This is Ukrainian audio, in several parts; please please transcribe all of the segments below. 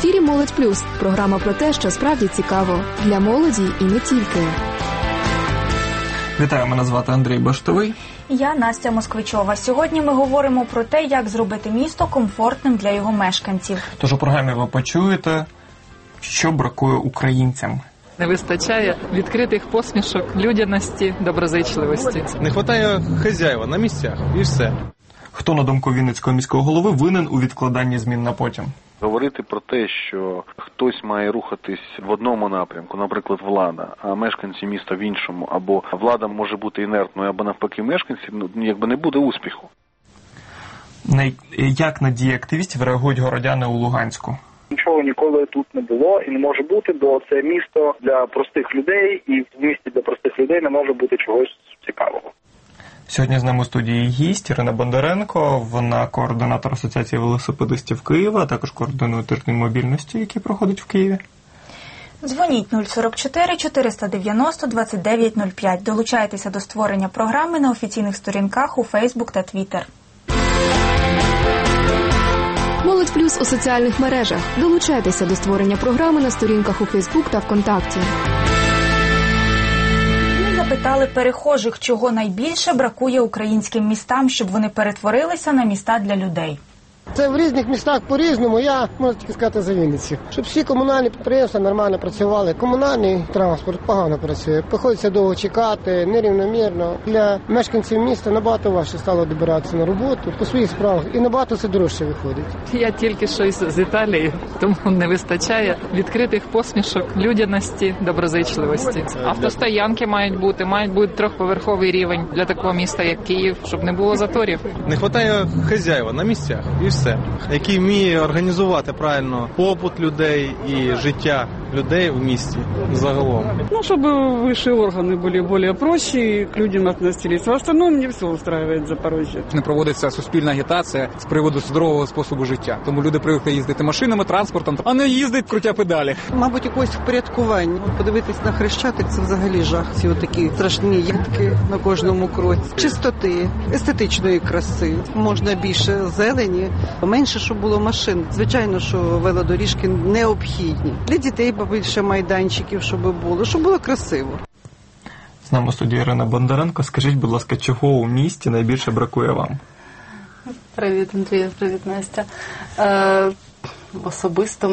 ефірі «Молодь Плюс» – програма про те, що справді цікаво. Для молоді і не тільки. Вітаю, мене звати Андрій Баштовий. Я Настя Москвичова. Сьогодні ми говоримо про те, як зробити місто комфортним для його мешканців. Тож у програмі ви почуєте, що бракує українцям. Не вистачає відкритих посмішок, людяності, доброзичливості. Не вистачає хазяїва на місцях і все. Хто, на думку Вінницького міського голови, винен у відкладанні змін на потім? Говорити про те, що хтось має рухатись в одному напрямку, наприклад, влада, а мешканці міста в іншому, або влада може бути інертною, або навпаки мешканці, якби не буде успіху. Як на дії активістів реагують городяни у Луганську? Нічого ніколи тут не було і не може бути, бо це місто для простих людей, і в місті для простих людей не може бути чогось цікавого. Сьогодні з нами у студії гість Ірина Бондаренко, вона координатор Асоціації велосипедистів Києва, а також координує тиждень мобільності, який проходить в Києві. Дзвоніть 044 490 2905. Долучайтеся до створення програми на офіційних сторінках у Фейсбук та Twitter. «Молодь Плюс» у соціальних мережах. Долучайтеся до створення програми на сторінках у Фейсбук та ВКонтакті. Запитали перехожих, чого найбільше бракує українським містам, щоб вони перетворилися на міста для людей. Це в різних містах по-різному, я можу тільки сказати за Вінницю. Щоб всі комунальні підприємства нормально працювали. Комунальний транспорт погано працює, приходиться довго чекати, нерівномірно. Для мешканців міста набагато важче стало добиратися на роботу по своїх справах і набагато це дорожче виходить. Я тільки що з Італії, тому не вистачає відкритих посмішок, людяності, доброзичливості. Автостоянки мають бути трьохповерховий рівень для такого міста, як Київ, щоб не було заторів. Не вистачає хазяїва на місцях і все. Який вміє організувати правильно побут людей і життя людей в місті загалом. Чтобы высшие органы были более проще и к людям относились. В основном не все устраивает Запорожжя. Не проводиться суспільна агітація з приводу здорового способу життя. Тому люди привикли їздити машинами, транспортом, а не їздить крутя педалі. Мабуть, якось впорядкування. Подивитись на Хрещатик – це взагалі жах. Ці отакі страшні ядки на кожному кроці. Чистоти, естетичної краси. Можна більше зелені, менше, щоб було машин. Звичайно, що велодоріжки необхідні. Для дітей побільше майданчиків, щоб було красиво. З нами у студії Ірина Бондаренко. Скажіть, будь ласка, чого у місті найбільше бракує вам? Привіт, Андрій, привіт, Настя. Особисто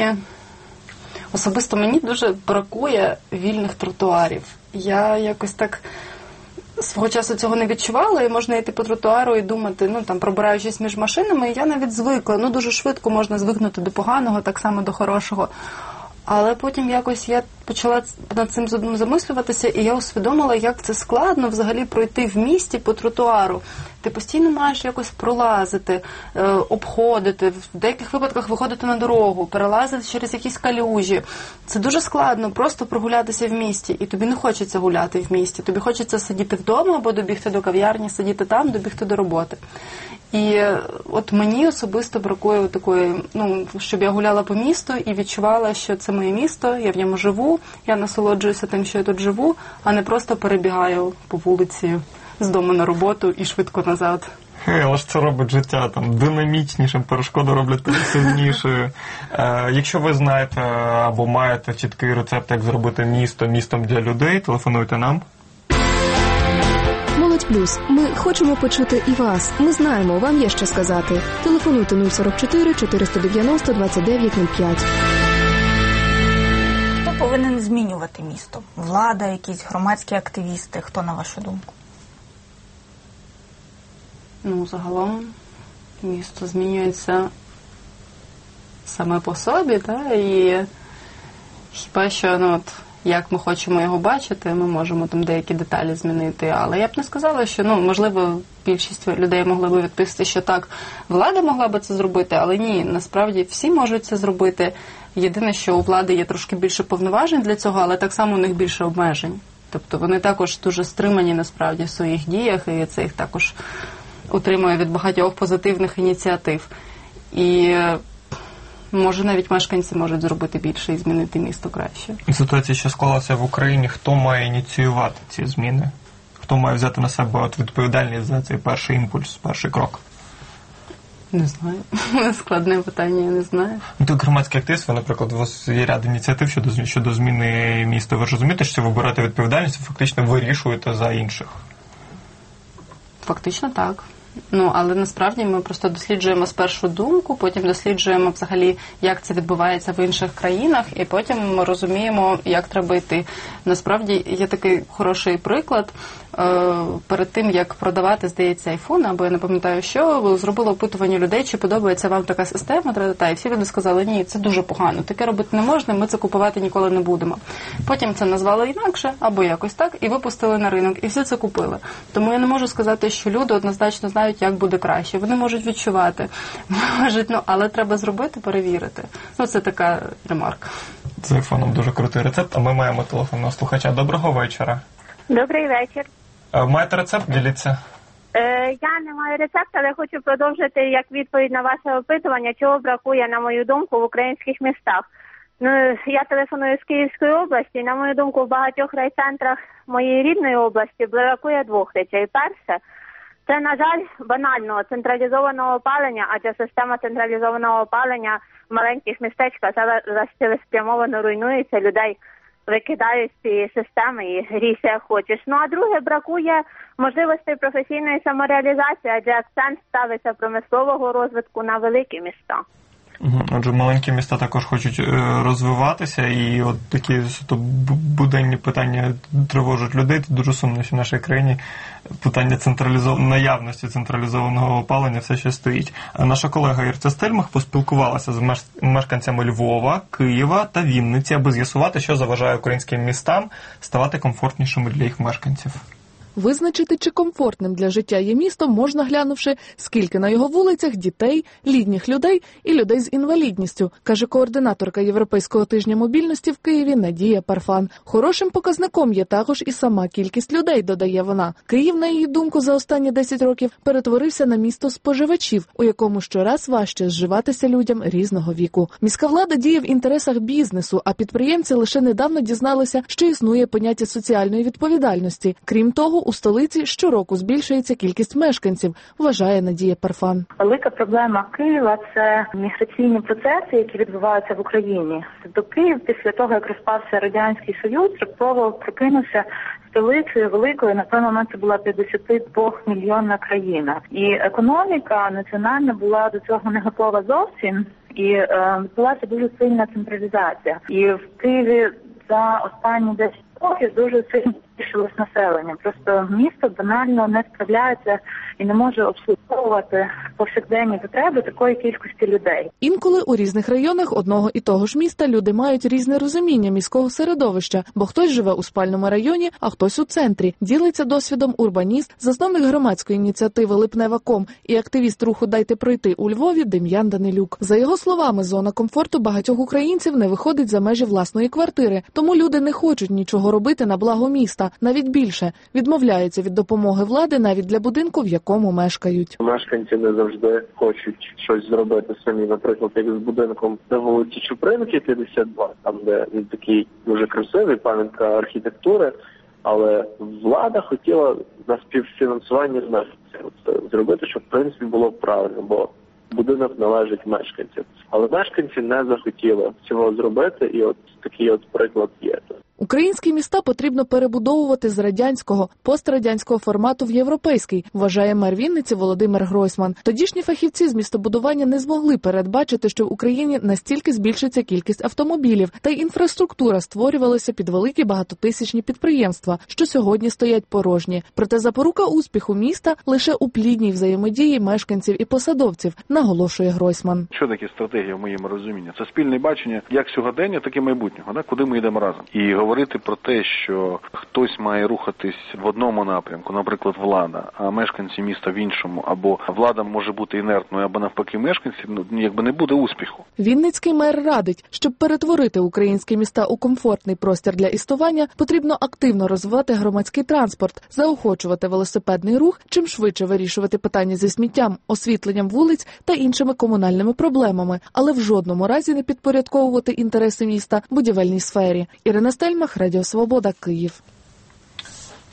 мені дуже бракує вільних тротуарів. Я якось так свого часу цього не відчувала, і можна йти по тротуару і думати, пробираючись між машинами, я навіть звикла. Дуже швидко можна звикнути до поганого, так само до хорошого. Але потім якось я почала над цим замислюватися, і я усвідомила, як це складно взагалі пройти в місті по тротуару. Ти постійно маєш якось пролазити, обходити, в деяких випадках виходити на дорогу, перелазити через якісь калюжі. Це дуже складно просто прогулятися в місті, і тобі не хочеться гуляти в місті. Тобі хочеться сидіти вдома або добігти до кав'ярні, сидіти там, добігти до роботи. І от мені особисто бракує такої, щоб я гуляла по місту і відчувала, що це моє місто, я в ньому живу, я насолоджуюся тим, що я тут живу, а не просто перебігаю по вулиці з дому на роботу і швидко назад. Але ж це робить життя динамічнішим, перешкоди роблять сильнішою. Якщо ви знаєте або маєте чіткий рецепт, як зробити місто містом для людей, телефонуйте нам. «Молодь Плюс». Ми хочемо почути і вас. Ми знаємо, вам є що сказати. Телефонуйте 044 490 2905. Хто повинен змінювати місто? Влада, якісь громадські активісти? Хто, на вашу думку? Загалом місто змінюється саме по собі, і хіба що, як ми хочемо його бачити, ми можемо там деякі деталі змінити. Але я б не сказала, що, можливо, більшість людей могли б відповісти, що так, влада могла б це зробити, але ні, насправді всі можуть це зробити. Єдине, що у влади є трошки більше повноважень для цього, але так само у них більше обмежень. Тобто вони також дуже стримані, насправді, в своїх діях, і це їх також утримує від багатьох позитивних ініціатив. І може навіть мешканці можуть зробити більше і змінити місто краще. Ситуація, що склалася в Україні, хто має ініціювати ці зміни? Хто має взяти на себе відповідальність за цей перший імпульс, перший крок? Не знаю. Складне питання, я не знаю. Так, громадський активіст, ви, наприклад, у вас є ряд ініціатив щодо зміни міста. Ви ж розумієте, що ви берете відповідальність і фактично вирішуєте за інших? Фактично так. Але насправді ми просто досліджуємо спершу думку, потім досліджуємо взагалі, як це відбувається в інших країнах, і потім ми розуміємо, як треба йти. Насправді є такий хороший приклад. Перед тим, як продавати, здається, айфон, або я не пам'ятаю що, зробили опитування людей, чи подобається вам така система, і всі люди сказали, ні, це дуже погано, таке робити не можна, ми це купувати ніколи не будемо. Потім це назвали інакше, або якось так, і випустили на ринок, і всі це купили. Тому я не можу сказати, що люди однозначно знають, як буде краще. Вони можуть відчувати, але треба зробити, перевірити. Це така ремарка. З айфоном дуже крутий рецепт, а ми маємо телефонного слухача. Доброго вечора. Добрий вечір. Маєте рецепт? Діліться. Я не маю рецепту, але хочу продовжити як відповідь на ваше опитування, чого бракує, на мою думку, в українських містах. Я телефоную з Київської області, і, на мою думку, в багатьох райцентрах моєї рідної області бракує двох речей. Перше, це, на жаль, банально централізованого опалення, адже система централізованого опалення в маленьких містечках зараз цілеспрямовано руйнується, людей викидають з цієї системи і грійся як хочеш. А друге, бракує можливостей професійної самореалізації, адже акцент ставиться промислового розвитку на великі міста. Отже, маленькі міста також хочуть розвиватися, і от такі буденні питання тривожать людей. Це дуже сумно, що в нашій країні питання наявності централізованого опалення все ще стоїть. Наша колега Ірця Стельмах поспілкувалася з мешканцями Львова, Києва та Вінниці, аби з'ясувати, що заважає українським містам ставати комфортнішими для їх мешканців. Визначити, чи комфортним для життя є місто, можна глянувши, скільки на його вулицях дітей, літніх людей і людей з інвалідністю, каже координаторка Європейського тижня мобільності в Києві Надія Парфан. Хорошим показником є також і сама кількість людей, додає вона. Київ, на її думку, за останні 10 років перетворився на місто споживачів, у якому щораз важче зживатися людям різного віку. Міська влада діє в інтересах бізнесу, а підприємці лише недавно дізналися, що існує поняття соціальної відповідальності. Крім того, у столиці щороку збільшується кількість мешканців, вважає Надія Парфан. Велика проблема Києва – це міграційні процеси, які відбуваються в Україні. Тобто Київ після того, як розпався Радянський Союз, раптово прокинувся столицею великою, на той момент це була 52-мільйонна країна. І економіка національна була до цього не готова зовсім, і відбулася дуже сильна централізація. І в Києві за останні 10 років дуже сильно збільшилось населення. Просто місто банально не справляється і не може обслуговувати повсякденні потреби такої кількості людей. Інколи у різних районах одного і того ж міста люди мають різне розуміння міського середовища, бо хтось живе у спальному районі, а хтось у центрі. Ділиться досвідом урбаніст, засновник громадської ініціативи «Липнева.ком» і активіст руху «Дайте пройти» у Львові Дем'ян Данилюк. За його словами, зона комфорту багатьох українців не виходить за межі власної квартири, тому люди не хочуть нічого робити на благо міста, навіть більше. Відмовляються від допомоги влади навіть для будинку, в якому мешкають. Мешканці не завжди хочуть щось зробити самі. Наприклад, як з будинком на вулиці Чупринки, 52, там де він такий дуже красивий, пам'ятка архітектури, але влада хотіла на співфінансування з мешканців зробити, щоб в принципі було правильно, бо будинок належить мешканцям. Але мешканці не захотіли цього зробити, і от такий от приклад є. Українські міста потрібно перебудовувати з радянського, пострадянського формату в європейський, вважає мер Вінниці Володимир Гройсман. Тодішні фахівці з містобудування не змогли передбачити, що в Україні настільки збільшиться кількість автомобілів, та й інфраструктура створювалася під великі багатотисячні підприємства, що сьогодні стоять порожні. Проте запорука успіху міста лише у плідній взаємодії мешканців і посадовців, наголошує Гройсман. Що таке стратегія в моєму розумінні? Це спільне бачення як сьогодення, так і майбутнього, куди ми йдемо разом. І говорити про те, що хтось має рухатись в одному напрямку, наприклад, влада, а мешканці міста в іншому, або влада може бути інертною, або навпаки мешканці, не буде успіху. Вінницький мер радить, щоб перетворити українські міста у комфортний простір для існування, потрібно активно розвивати громадський транспорт, заохочувати велосипедний рух, чим швидше вирішувати питання зі сміттям, освітленням вулиць та іншими комунальними проблемами, але в жодному разі не підпорядковувати інтереси міста будівельній сфері. Ірина Стельмах, Радіо Свобода, Київ.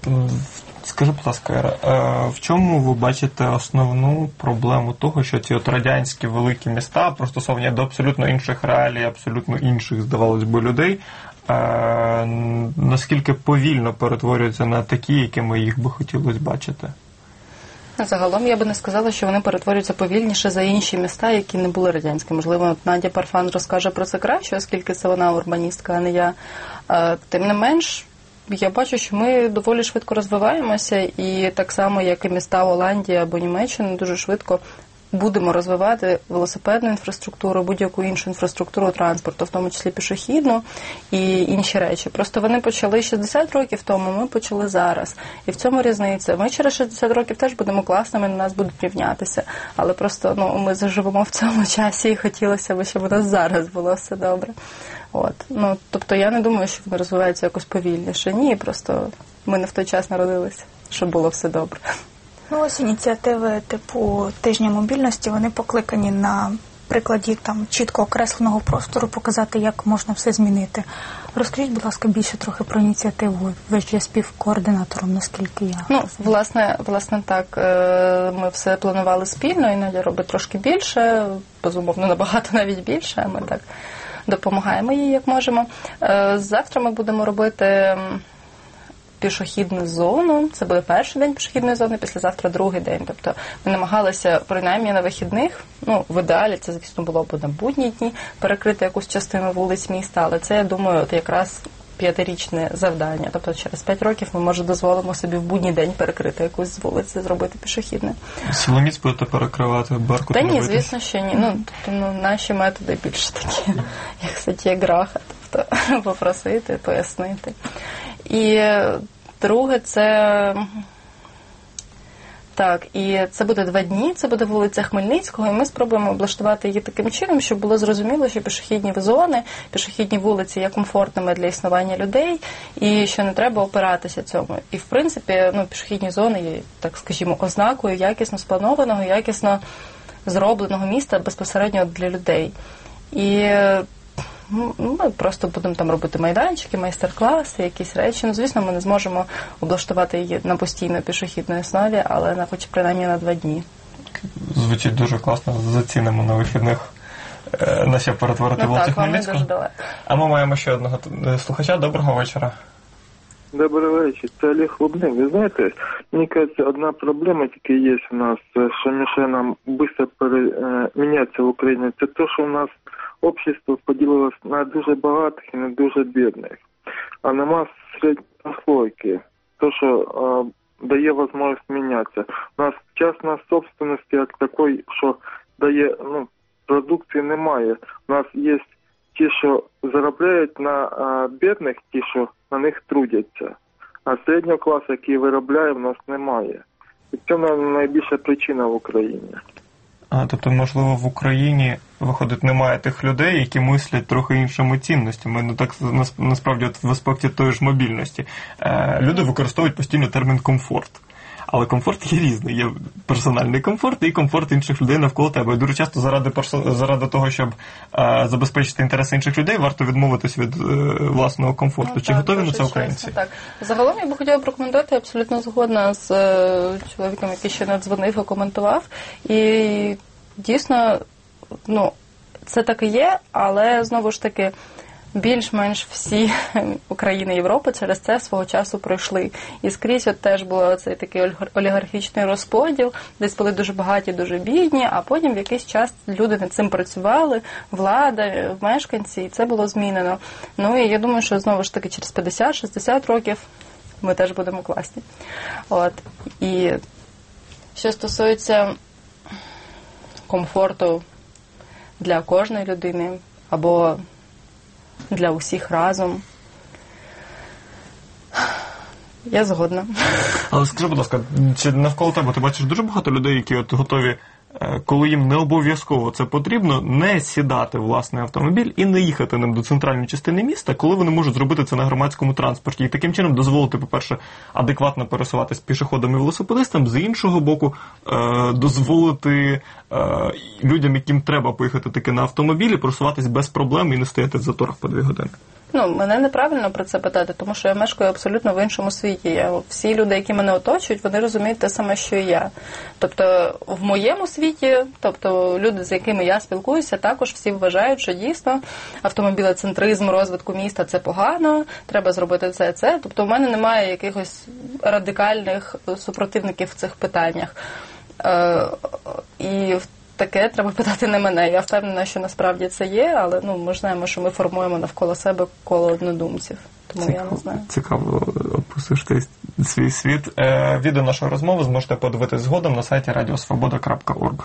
Скажи, будь ласка, Іра, в чому ви бачите основну проблему того, що ці от радянські великі міста, пристосовані до абсолютно інших реалій, абсолютно інших, здавалось би, людей, наскільки повільно перетворюються на такі, якими їх би хотілося бачити? Загалом я би не сказала, що вони перетворюються повільніше за інші міста, які не були радянські. Можливо, Надя Парфан розкаже про це краще, оскільки це вона урбаністка, а не я. Тим не менш, я бачу, що ми доволі швидко розвиваємося, і так само, як і міста Голландії або Німеччини, дуже швидко будемо розвивати велосипедну інфраструктуру, будь-яку іншу інфраструктуру транспорту, в тому числі пішохідну і інші речі. Просто вони почали 60 років тому, ми почали зараз. І в цьому різниця. Ми через 60 років теж будемо класними, на нас будуть рівнятися. Але просто ми заживемо в цьому часі і хотілося б, щоб у нас зараз було все добре. Тобто я не думаю, що вони розвиваються якось повільніше. Ні, просто ми не в той час народилися, щоб було все добре. Ось ініціативи типу тижня мобільності, вони покликані на прикладі чітко окресленого простору показати, як можна все змінити. Розкажіть, будь ласка, більше трохи про ініціативу. Ви ж є співкоординатором, наскільки я... Власне так. Ми все планували спільно, і Надя робить трошки більше, безумовно, набагато навіть більше, а ми так допомагаємо їй, як можемо. Завтра ми будемо робити пішохідну зону. Це буде перший день пішохідної зони, післязавтра другий день. Тобто ми намагалися, принаймні на вихідних, в ідеалі це, звісно, було б на будні дні, перекрити якусь частину вулиць міста, але це, я думаю, якраз 5-річне завдання. Тобто через 5 років ми, може, дозволимо собі в будній день перекрити якусь з вулиці, зробити пішохідне. Силоміць будете перекривати, Беркут? Та ні, звісно, що ні. Наші методи більш такі, як Сатьяграха, тобто попросити, пояснити. І друге, це буде 2 дні, це буде вулиця Хмельницького, і ми спробуємо облаштувати її таким чином, щоб було зрозуміло, що пішохідні зони, пішохідні вулиці є комфортними для існування людей, і що не треба опиратися цьому. І, в принципі, пішохідні зони є, так скажімо, ознакою якісно спланованого, якісно зробленого міста безпосередньо для людей. І ми просто будемо там робити майданчики, майстер-класи, якісь речі. Звісно, ми не зможемо облаштувати її на постійно пішохідній основі, але хоч принаймні на 2 дні. Звучить дуже класно. Зацінимо на вихідних на ще перетворити вулицю Хмельницького. А ми маємо ще одного слухача. Доброго вечора. Добрий вечір. Це Олег Лубник. Ви знаєте, мені кажется, одна проблема тільки є у нас, що мешає нам швидко мінятися в Україні. Це те, що у нас общество поділилось на дуже багатих і на дуже бідних. А нема середньослойки. То, що дає можливість мінятися. У нас частна собственність як такої, що дає, продукції немає. У нас є ті, що заробляють на бідних, ті, що на них трудяться. А середнього класу, який виробляє, в нас немає. І це найбільша причина в Україні. Тобто, можливо, в Україні, виходить, немає тих людей, які мислять трохи іншими цінностями. Так, насправді, в аспекті тої ж мобільності. Люди використовують постійно термін «комфорт». Але комфорт є різний. Є персональний комфорт і комфорт інших людей навколо тебе. І дуже часто заради того, щоб забезпечити інтереси інших людей, варто відмовитись від власного комфорту. Чи готові на це українці? Так. Загалом я би хотіла прокоментувати, абсолютно згодна з чоловіком, який ще надзвонив і коментував. І дійсно, це так і є, але знову ж таки, більш-менш всі України і Європи через це свого часу пройшли. І скрізь теж був цей такий олігархічний розподіл, десь були дуже багаті, дуже бідні, а потім в якийсь час люди над цим працювали, влада, мешканці, і це було змінено. І я думаю, що знову ж таки через 50-60 років ми теж будемо класні. І що стосується комфорту для кожної людини, або для усіх разом. Я згодна. Але скажи, будь ласка, чи навколо тебе ти бачиш дуже багато людей, які готові, коли їм не обов'язково це потрібно, не сідати в власний автомобіль і не їхати ним до центральної частини міста, коли вони можуть зробити це на громадському транспорті. І таким чином дозволити, по-перше, адекватно пересуватись пішоходам і велосипедистам, з іншого боку, дозволити людям, яким треба поїхати таки на автомобілі, просуватись без проблем і не стояти в заторах по 2 години. мене неправильно про це питати, тому що я мешкаю абсолютно в іншому світі. Всі люди, які мене оточують, вони розуміють те саме, що і я. Тобто в моєму світі, тобто люди, з якими я спілкуюся, також всі вважають, що дійсно автомобілецентризм розвитку міста – це погано, треба зробити це. Тобто у мене немає якихось радикальних супротивників в цих питаннях. І таке треба питати не мене. Я впевнена, що насправді це є, але ми знаємо, що ми формуємо навколо себе коло однодумців. Тому я не знаю. Цікаво, описуєш ти свій світ. Відео нашої розмови зможете подивитись згодом на сайті radiosvoboda.org.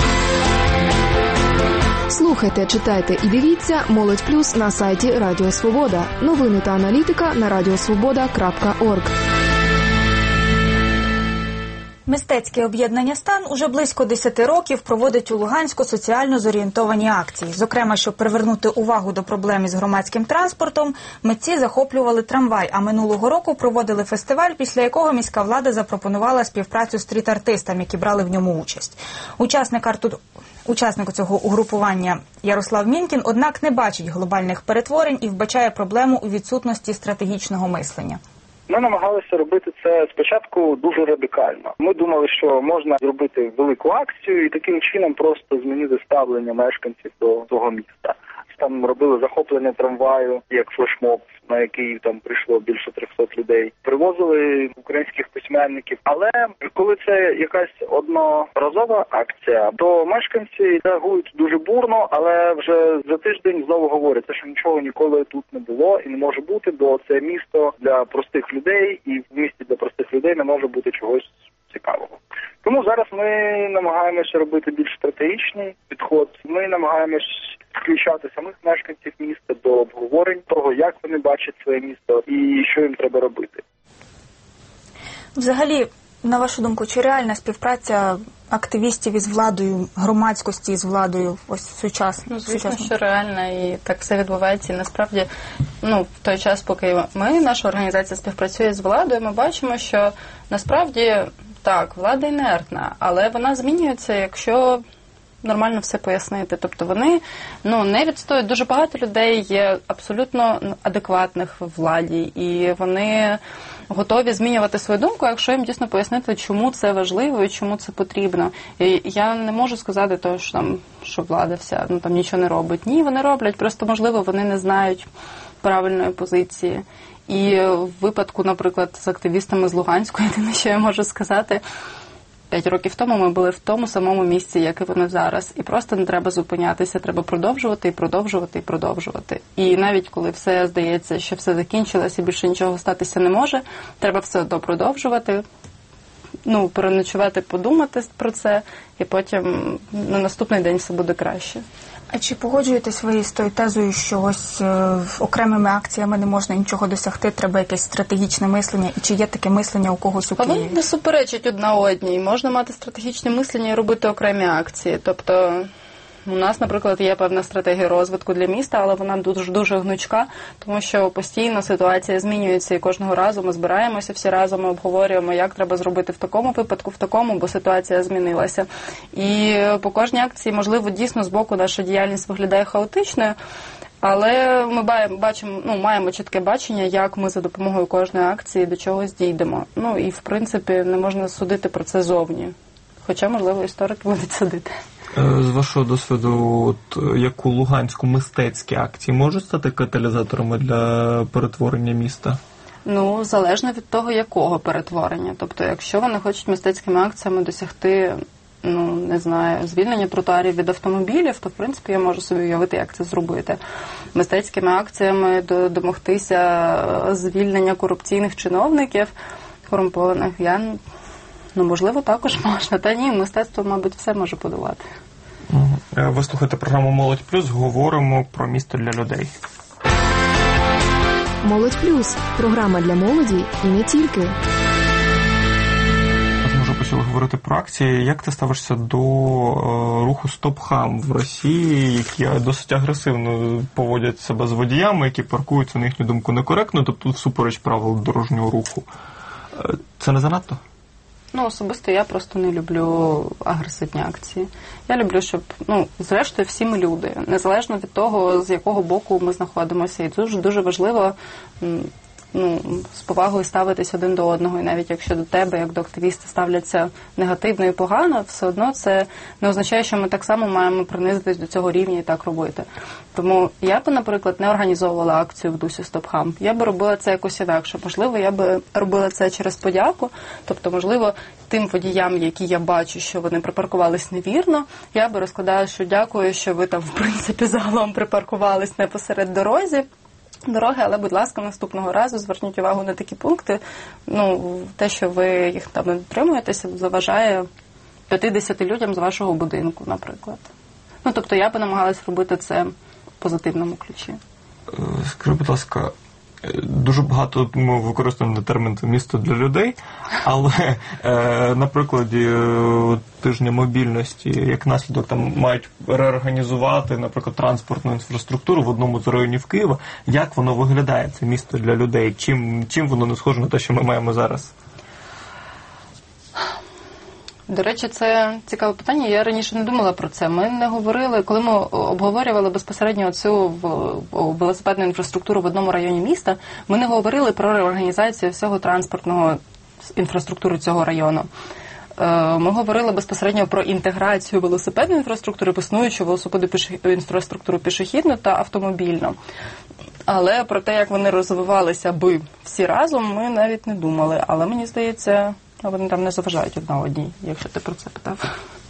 Слухайте, читайте і дивіться «Молодь Плюс» на сайті Радіо Свобода. Новини та аналітика на radiosvoboda.org. Мистецьке об'єднання «Стан» уже близько 10 років проводить у Луганську соціально зорієнтовані акції. Зокрема, щоб привернути увагу до проблем із громадським транспортом, митці захоплювали трамвай, а минулого року проводили фестиваль, після якого міська влада запропонувала співпрацю з стріт-артистам, які брали в ньому участь. Учасник цього угрупування Ярослав Мінкін, однак, не бачить глобальних перетворень і вбачає проблему у відсутності стратегічного мислення. Ми намагалися робити це спочатку дуже радикально. Ми думали, що можна зробити велику акцію і таким чином просто змінити ставлення мешканців до того міста. Там робили захоплення трамваю, як флешмоб, на який там прийшло більше 300 людей. Привозили українських письменників. Але коли це якась одноразова акція, то мешканці реагують дуже бурно, але вже за тиждень знову говорять, що нічого ніколи тут не було і не може бути, бо це місто для простих людей, і в місті для простих людей не може бути чогось цікавого. Тому зараз ми намагаємося робити більш стратегічний підход. Ми намагаємось включати самих мешканців міста до обговорень того, як вони бачать своє місто і що їм треба робити. Взагалі, на вашу думку, чи реальна співпраця активістів із владою, громадськості із владою ось сучасно? Звісно, що реальна, і так все відбувається. І насправді, в той час, поки наша організація співпрацює з владою, ми бачимо, що насправді, так, влада інертна, але вона змінюється, якщо нормально все пояснити. Тобто вони не відстоюють. Дуже багато людей є абсолютно адекватних в владі, і вони готові змінювати свою думку, якщо їм дійсно пояснити, чому це важливо і чому це потрібно. І я не можу сказати того, що влада вся нічого не робить. Ні, вони роблять, просто, можливо, вони не знають правильної позиції. І в випадку, наприклад, з активістами з Луганську, єдине, що я можу сказати, 5 років тому ми були в тому самому місці, як і вони зараз. І просто не треба зупинятися, треба продовжувати, і продовжувати, і продовжувати. І навіть коли все здається, що все закінчилось і більше нічого статися не може, треба все одно продовжувати, переночувати, подумати про це, і потім на наступний день все буде краще. А чи погоджуєтесь ви з тою тезою, що ось окремими акціями не можна нічого досягти, треба якесь стратегічне мислення, і чи є таке мислення у когось у Києві? Вони не суперечать одна одній. Можна мати стратегічне мислення і робити окремі акції. Тобто у нас, наприклад, є певна стратегія розвитку для міста, але вона дуже гнучка, тому що постійно ситуація змінюється, і кожного разу ми збираємося всі разом, ми обговорюємо, як треба зробити в такому випадку, в такому, бо ситуація змінилася. І по кожній акції, можливо, дійсно з боку наша діяльність виглядає хаотичною, але ми маємо чітке бачення, як ми за допомогою кожної акції до чогось дійдемо. І, в принципі, не можна судити про це зовні. Хоча, можливо, історики будуть судити. З вашого досвіду, як у Луганську, мистецькі акції можуть стати каталізаторами для перетворення міста? Залежно від того, якого перетворення. Тобто, якщо вони хочуть мистецькими акціями досягти, звільнення тротуарів від автомобілів, то, в принципі, я можу собі уявити, як це зробити. Мистецькими акціями домогтися звільнення корупційних чиновників, корумпованих, можливо, також можна. Та ні, мистецтво, мабуть, все може подолати. Ви слухаєте програму «Молодь Плюс», говоримо про місто для людей. «Молодь Плюс» – програма для молоді і не тільки. Ми вже почали говорити про акції. Як ти ставишся до руху «Стоп-хам» в Росії, які досить агресивно поводять себе з водіями, які паркуються, на їхню думку, некоректно, тобто всупереч правил дорожнього руху? Це не занадто? Особисто я просто не люблю агресивні акції. Я люблю, щоб, зрештою, всі ми люди, незалежно від того, з якого боку ми знаходимося. І дуже важливо з повагою ставитись один до одного. І навіть якщо до тебе, як до активіста, ставляться негативно і погано, все одно це не означає, що ми так само маємо принизитись до цього рівня і так робити. Тому я би, наприклад, не організовувала акцію в дусі «Стоп-хам». Я би робила це якось інакше. Можливо, я би робила це через подяку. Тобто, можливо, тим водіям, які я бачу, що вони припаркувались невірно, я би розкладала, що дякую, що ви там, в принципі, загалом припаркувались не посеред дороги, але, будь ласка, наступного разу зверніть увагу на такі пункти. Те, що ви їх там не дотримуєтеся, заважає 50 людям з вашого будинку, наприклад. Тобто я би намагалась робити це в позитивному ключі. Скажи, будь ласка, дуже багато ми використовуємо термін «місто для людей», але на прикладі тижня мобільності, як наслідок, там мають реорганізувати, наприклад, транспортну інфраструктуру в одному з районів Києва. Як воно виглядає, це місто для людей? Чим воно не схоже на те, що ми маємо зараз? До речі, це цікаве питання. Я раніше не думала про це. Ми не говорили, коли ми обговорювали безпосередньо цю велосипедну інфраструктуру в одному районі міста, ми не говорили про реорганізацію всього транспортного інфраструктури цього району. Ми говорили безпосередньо про інтеграцію велосипедної інфраструктури в існуючу інфраструктуру пішохідну та автомобільну. Але про те, як вони розвивалися би всі разом, ми навіть не думали. Але мені здається, вони там не заважають одна одній, якщо ти про це питав.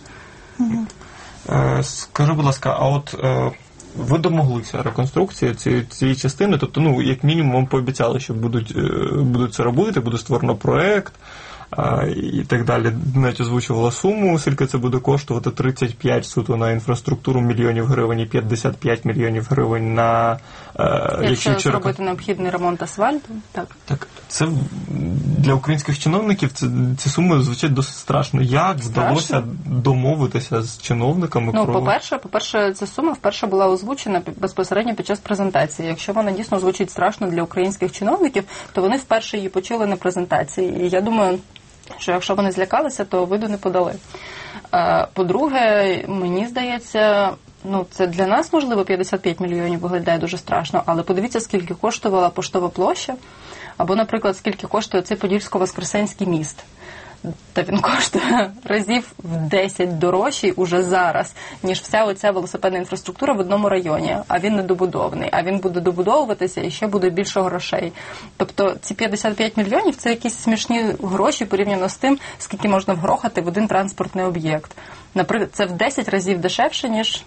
Скажи, будь ласка, а от ви домоглися реконструкції цієї частини? Тобто, як мінімум, вам пообіцяли, що будуть це робити, буде створено проект і так далі. Навіть озвучувала суму, скільки це буде коштувати: 35 суто на інфраструктуру мільйонів гривень і 55 мільйонів гривень на... Якщо зробити необхідний ремонт асфальту, так. Так, це для українських чиновників ці суми звучать досить страшно. Як вдалося домовитися з чиновниками про... По-перше, ця сума вперше була озвучена безпосередньо під час презентації. Якщо вона дійсно звучить страшно для українських чиновників, то вони вперше її почули на презентації. І я думаю, що якщо вони злякалися, то виду не подали. По-друге, мені здається, це для нас, можливо, 55 мільйонів виглядає дуже страшно, але подивіться, скільки коштувала Поштова площа, або, наприклад, скільки коштує цей Подільсько-Воскресенський міст. Та він коштує разів в 10 дорожчий уже зараз, ніж вся оця велосипедна інфраструктура в одному районі, а він недобудований, а він буде добудовуватися і ще буде більше грошей. Тобто ці 55 мільйонів – це якісь смішні гроші порівняно з тим, скільки можна вгрохати в один транспортний об'єкт. Наприклад, це в 10 разів дешевше, ніж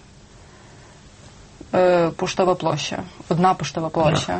Поштова площа. Одна Поштова площа.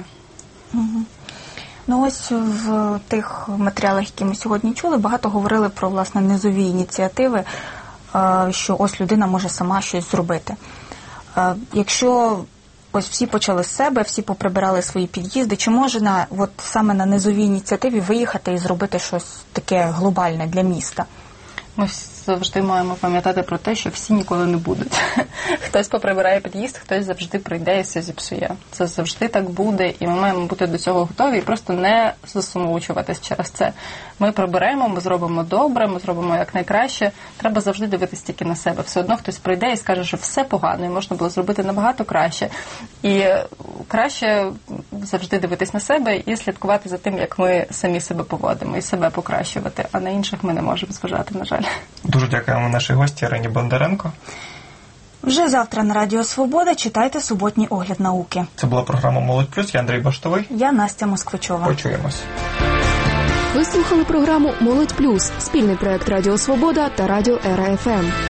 Ось в тих матеріалах, які ми сьогодні чули, багато говорили про, власне, низові ініціативи, що ось людина може сама щось зробити. Якщо ось всі почали з себе, всі поприбирали свої під'їзди, чи можна саме на низовій ініціативі виїхати і зробити щось таке глобальне для міста? Ми завжди маємо пам'ятати про те, що всі ніколи не будуть. Хтось поприбирає під'їзд, хтось завжди прийде і все зіпсує. Це завжди так буде, і ми маємо бути до цього готові і просто не засумовчуватись через це. Ми приберемо, ми зробимо добре, ми зробимо якнайкраще. Треба завжди дивитись тільки на себе. Все одно хтось прийде і скаже, що все погано, і можна було зробити набагато краще. І краще завжди дивитись на себе і слідкувати за тим, як ми самі себе поводимо, і себе покращувати. А на інших ми не можемо зважати, на жаль. Дуже дякуємо нашій гості Ірині Бондаренко. Вже завтра на Радіо Свобода читайте суботній огляд науки. Це була програма «Молодь плюс». Я Андрій Баштовий. Я Настя Москвичова. Почуємось. Ви слухали програму «Молодь плюс» – спільний проект Радіо Свобода та Радіо Ера ФМ.